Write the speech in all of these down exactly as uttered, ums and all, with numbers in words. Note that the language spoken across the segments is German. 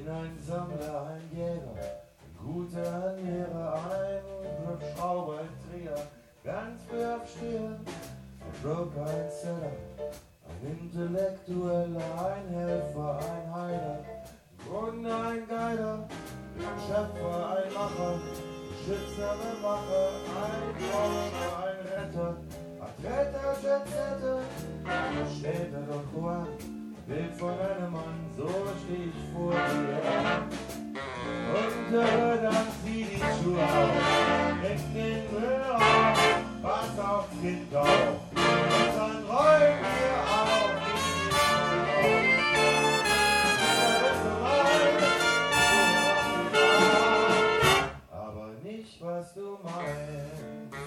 bin ein Sammler, ein Jäger, ein guter Ernährer, ein Schrauber, ein Dreher, ganz früh aufsteher, ein Broker, ein Seller, ein Intellektueller, ein Helfer, ein Heiler, im Grunde ein Geiler, ein Schöpfer, ein Macher, ein Schützer, ein Macher, ein Forscher, ein Retter, ein Retter, Jetsetter, Städter, Don Juan, Bild von einem Mann, so steh ich vor dir. Und höre, dann zieh die Schuhe auf, in den Müll auf, pass aufs Kind auf, und dann räum dir auf, aber nicht, was du meinst.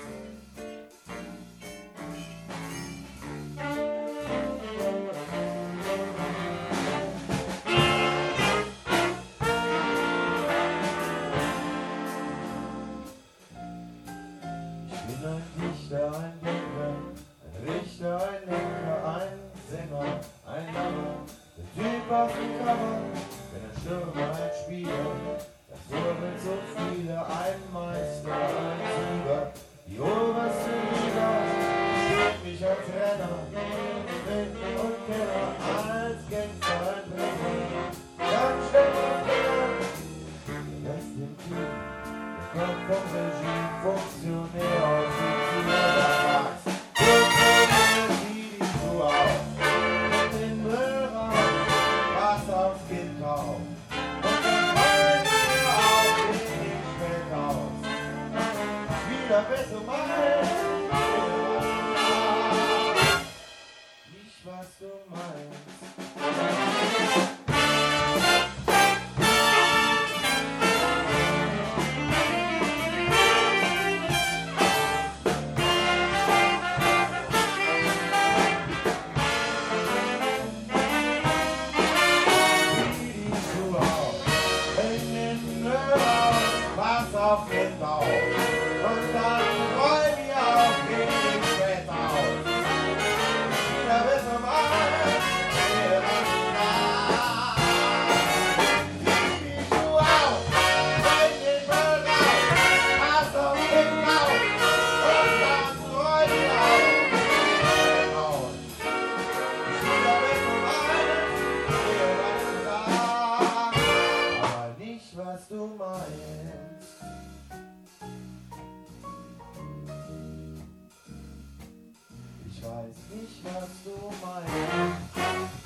Ein Dichter, ein Denker, ein Richter, ein Lenker, ein Sänger, ein Langer, der Typ auf dem Cover, wenn ein Stürmer, ein Spieler, das Tor mit so viele, ein Meister, ein Sieger, die oberste Liga, steht mich als Renner, Wind und Kenner, als Gangster, ein Brenner, ganz schnell und Kenner, der lässt den Team, der kommt vom Regime, Funktionär aus. Nicht was du meinst. Pass auf den Bauch und dann räum mir auf den Bett auf. Da wissen wir mal, wer was da. Zieh die Schuhe auf, bring den Müll raus, pass auf den Bauch und dann räum mir auf den Bett auf. Da wissen wir mal, wer was da. Aber nicht, was du meinst. Ich weiß nicht, was du meinst.